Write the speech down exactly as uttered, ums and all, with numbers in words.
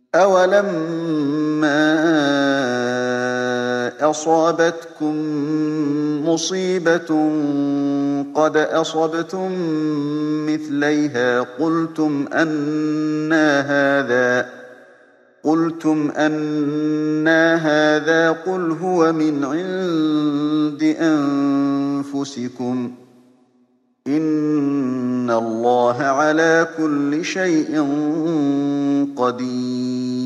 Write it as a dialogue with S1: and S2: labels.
S1: أولما أصابتكم مصيبة قد أصبتم مثليها قلتم أنى هذا قلتم أنى هذا قل هو من عند أنفسكم إن الله على كل شيء قدير